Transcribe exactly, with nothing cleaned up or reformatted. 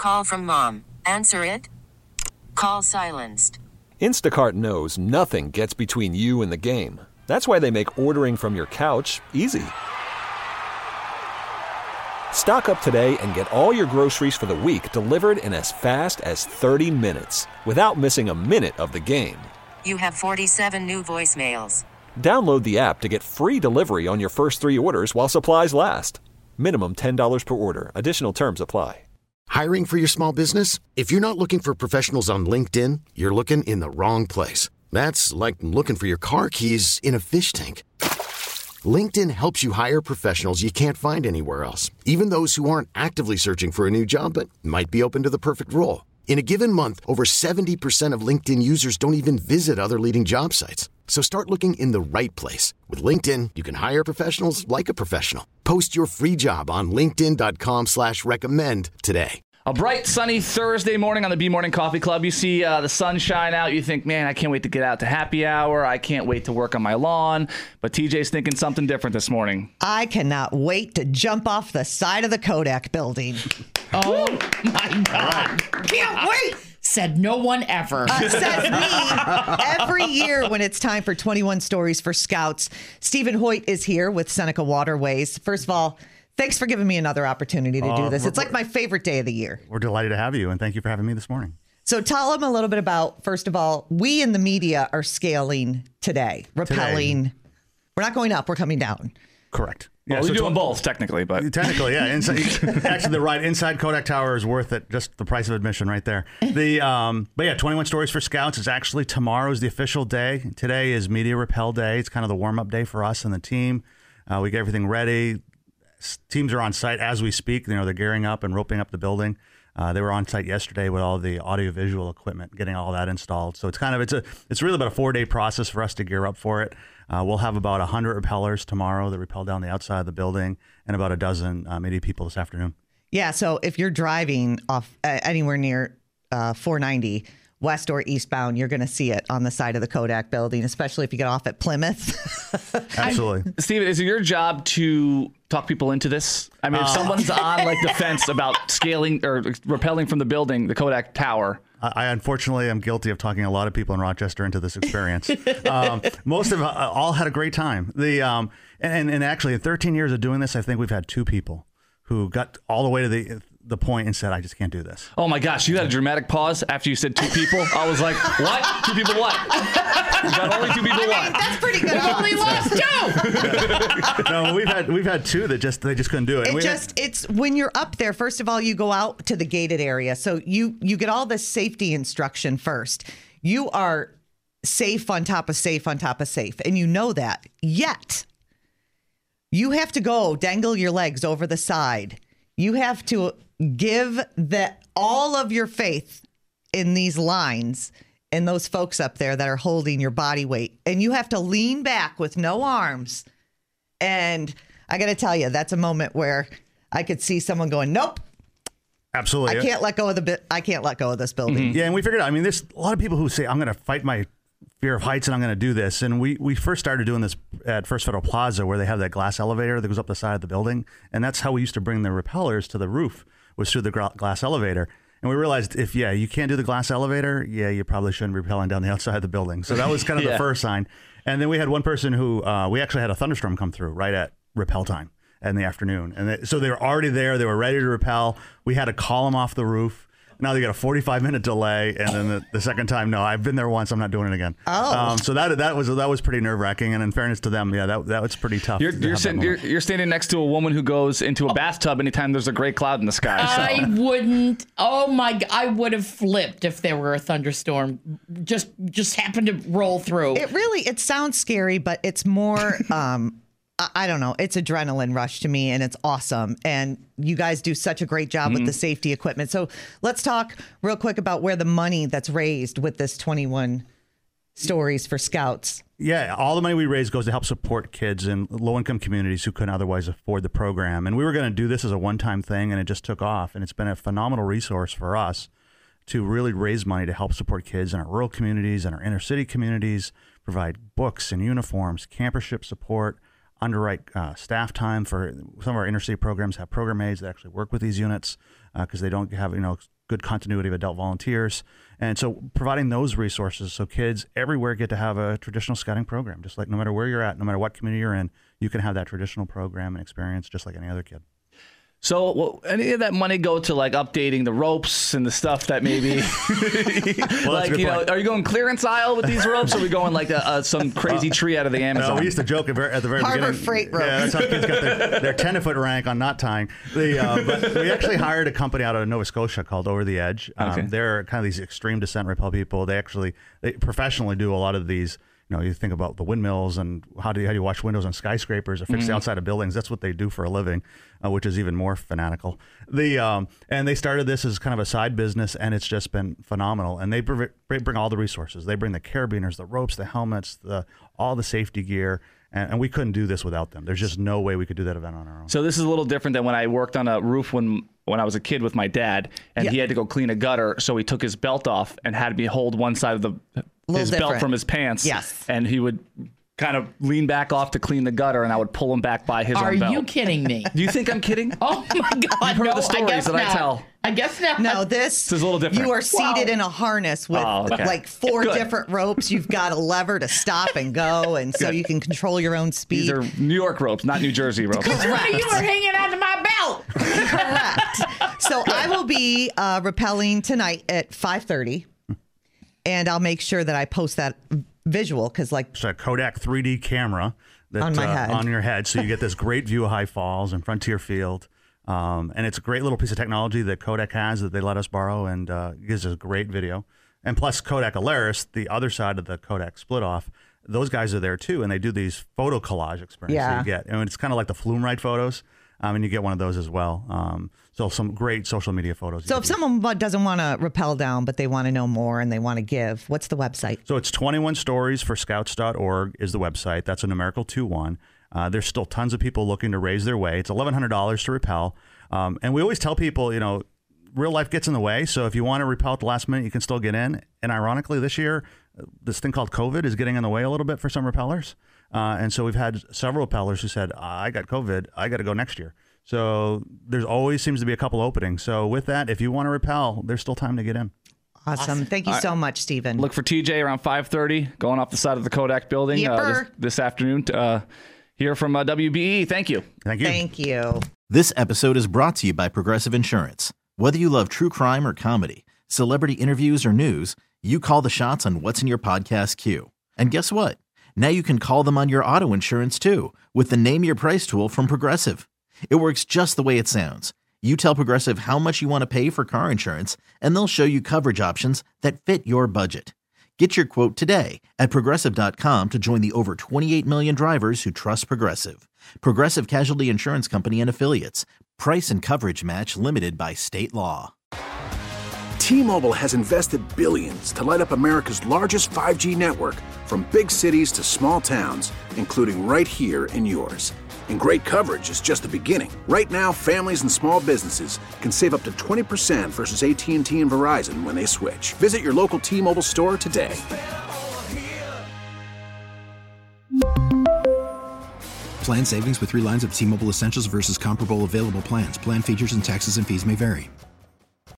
Call from mom. Answer it. Call silenced. Instacart knows nothing gets between you and the game. That's why they make ordering from your couch easy. Stock up today and get all your groceries for the week delivered in as fast as thirty minutes without missing a minute of the game. You have forty-seven new voicemails. Download the app to get free delivery on your first three orders while supplies last. Minimum ten dollars per order. Additional terms apply. Hiring for your small business? If you're not looking for professionals on LinkedIn, you're looking in the wrong place. That's like looking for your car keys in a fish tank. LinkedIn helps you hire professionals you can't find anywhere else, even those who aren't actively searching for a new job but might be open to the perfect role. In a given month, over seventy percent of LinkedIn users don't even visit other leading job sites. So start looking in the right place. With LinkedIn, you can hire professionals like a professional. Post your free job on linkedin.com slash recommend today. A bright, sunny Thursday morning on the B Morning Coffee Club. You see uh, the sunshine out. You think, man, I can't wait to get out to happy hour. I can't wait to work on my lawn. But T J's thinking something different this morning. I cannot wait to jump off the side of the Kodak building. Oh, my God. Can't wait. Said no one ever. Uh, says me. Every year when it's time for twenty-one Stories for Scouts, Stephen Hoyt is here with Seneca Waterways. First of all, thanks for giving me another opportunity to uh, do this. It's like my favorite day of the year. We're delighted to have you, and thank you for having me this morning. So tell them a little bit about, first of all, we in the media are scaling today, rappelling. Today. We're not going up, we're coming down. Correct. Yeah, well, so we're doing both, technically, but technically, yeah. Inside, actually, the ride inside Kodak Tower is worth it. Just the price of admission, right there. The um, but yeah, twenty-one Stories for Scouts is actually tomorrow's the official day. Today is Media Rappel Day. It's kind of the warm up day for us and the team. Uh, we get everything ready. Teams are on site as we speak. You know, they're gearing up and roping up the building. Uh, they were on site yesterday with all the audiovisual equipment, getting all that installed. So it's kind of it's a it's really about a four day process for us to gear up for it. Uh, we'll have about one hundred rappellers tomorrow that rappel down the outside of the building, and about a dozen uh, media people this afternoon. Yeah, so if you're driving off uh, anywhere near uh, four ninety west or eastbound, you're going to see it on the side of the Kodak building, especially if you get off at Plymouth. Absolutely. Steven, is it your job to talk people into this? I mean, if uh, someone's on like the fence about scaling or rappelling from the building, the Kodak Tower, I unfortunately am guilty of talking a lot of people in Rochester into this experience. um, most of them uh, all had a great time. The um, and and actually, in thirteen years of doing this, I think we've had two people who got all the way to the the point and said, "I just can't do this." Oh my gosh, you had a dramatic pause after you said two people. I was like, "What? Two people? What? You got only two people? I what?" mean, that's pretty good. Only lost two. No, we've had we've had two that just they just couldn't do it. It we just had, it's when you're up there. First of all, you go out to the gated area, so you you get all the safety instruction first. You are safe on top of safe on top of safe, and you know that. Yet you have to go dangle your legs over the side. You have to give the all of your faith in these lines and those folks up there that are holding your body weight. And you have to lean back with no arms. And I got to tell you, that's a moment where I could see someone going, nope. Absolutely. I can't let go of the bit. I can't let go of this building. Mm-hmm. Yeah. And we figured out, I mean, there's a lot of people who say, I'm going to fight my fear of heights and I'm going to do this. And we, we first started doing this at First Federal Plaza, where they have that glass elevator that goes up the side of the building. And that's how we used to bring the rappellers to the roof, was through the glass elevator. And we realized if, yeah, you can't do the glass elevator, yeah, you probably shouldn't be rappelling down the outside of the building. So that was kind of yeah. the first sign. And then we had one person who, uh, we actually had a thunderstorm come through right at rappel time in the afternoon. And they, so they were already there. They were ready to rappel. We had to call them off the roof. Now they got a forty-five minute delay, and then the, the second time, no, I've been there once. I'm not doing it again. Oh, um, so that that was that was pretty nerve wracking. And in fairness to them, yeah, that that was pretty tough. You're you're, sitting, you're, you're standing next to a woman who goes into a oh. bathtub anytime there's a gray cloud in the sky. I so. wouldn't. Oh my! I would have flipped if there were a thunderstorm. Just just happened to roll through. It really it sounds scary, but it's more. um, I don't know. It's adrenaline rush to me, and it's awesome. And you guys do such a great job mm-hmm. with the safety equipment. So let's talk real quick about where the money that's raised with this twenty-one Stories for Scouts. Yeah, all the money we raise goes to help support kids in low-income communities who couldn't otherwise afford the program. And we were going to do this as a one-time thing, and it just took off. And it's been a phenomenal resource for us to really raise money to help support kids in our rural communities and our inner-city communities, provide books and uniforms, campership support, underwrite uh, staff time for some of our inner city programs. Have program aides that actually work with these units because uh, they don't have, you know, good continuity of adult volunteers. And so providing those resources so kids everywhere get to have a traditional scouting program, just like no matter where you're at, no matter what community you're in, you can have that traditional program and experience just like any other kid. So, will any of that money go to like updating the ropes and the stuff that maybe, well, like you know, are you going clearance aisle with these ropes, or are we going like a, a, some crazy tree out of the Amazon? No, we used to joke at, at the very Harbor beginning. Freight rope. Yeah, that's how kids got their, their ten foot rank on knot tying. The, uh, but we actually hired a company out of Nova Scotia called Over the Edge. Um, Okay. They're kind of these extreme descent rappel people. They actually they professionally do a lot of these. You know, you think about the windmills and how do you, how do you wash windows on skyscrapers or fix Mm-hmm. the outside of buildings? That's what they do for a living, uh, which is even more fanatical. The um, and they started this as kind of a side business, and it's just been phenomenal. And they br- bring all the resources. They bring the carabiners, the ropes, the helmets, the all the safety gear, and, and we couldn't do this without them. There's just no way we could do that event on our own. So this is a little different than when I worked on a roof when when I was a kid with my dad, and Yeah. he had to go clean a gutter, so he took his belt off and had me hold one side of the Little his belt different. from his pants. Yes. And he would kind of lean back off to clean the gutter, and I would pull him back by his Are own belt. you kidding me? Do you think I'm kidding? Oh my God! You've heard no, the stories I guess that I not. tell. I guess not. No, this, This is a little different. You are seated Wow. in a harness with Oh, okay. like four Good. different ropes. You've got a lever to stop and go, and so Good. you can control your own speed. These are New York ropes, not New Jersey ropes. You were hanging onto my belt. Correct. So I will be uh, rappelling tonight at five thirty, and I'll make sure that I post that visual because, like, It's a Kodak three D camera that, On my uh, head. on your head, so you get this great view of High Falls and Frontier Field. Um, and it's a great little piece of technology that Kodak has that they let us borrow, and uh, gives us a great video. And plus Kodak Alaris, the other side of the Kodak split off, those guys are there too, and they do these photo collage experiences Yeah. that you get. And it's kind of like the Flume Ride photos, um, and you get one of those as well. Um, so some great social media photos. so you if can do. someone doesn't want to rappel down, but they want to know more and they want to give, what's the website? So it's twenty-one stories for scouts dot org is the website. That's a numerical two one. Uh, there's still tons of people looking to raise their way. It's eleven hundred dollars to rappel. Um, and we always tell people, you know, real life gets in the way. So if you want to rappel at the last minute, you can still get in. And ironically, this year, this thing called COVID is getting in the way a little bit for some rappellers. Uh, and so we've had several rappellers who said, I got COVID, I got to go next year. So there's always seems to be a couple openings. So with that, if you want to rappel, there's still time to get in. Awesome. Thank you so much, Stephen. Look for T J around five thirty, going off the side of the Kodak building uh, this, Yipper. this afternoon. To, uh, hear from uh, W B E. Thank you. Thank you. Thank you. This episode is brought to you by Progressive Insurance. Whether you love true crime or comedy, celebrity interviews or news, you call the shots on what's in your podcast queue. And guess what? Now you can call them on your auto insurance too with the Name Your Price tool from Progressive. It works just the way it sounds. You tell Progressive how much you want to pay for car insurance, and they'll show you coverage options that fit your budget. Get your quote today at Progressive dot com to join the over twenty-eight million drivers who trust Progressive. Progressive Casualty Insurance Company and Affiliates. Price and coverage match limited by state law. T-Mobile has invested billions to light up America's largest five G network, from big cities to small towns, including right here in yours. And great coverage is just the beginning. Right now, families and small businesses can save up to twenty percent versus A T and T and Verizon when they switch. Visit your local T-Mobile store today. Plan savings with three lines of T-Mobile Essentials versus comparable available plans. Plan features and taxes and fees may vary.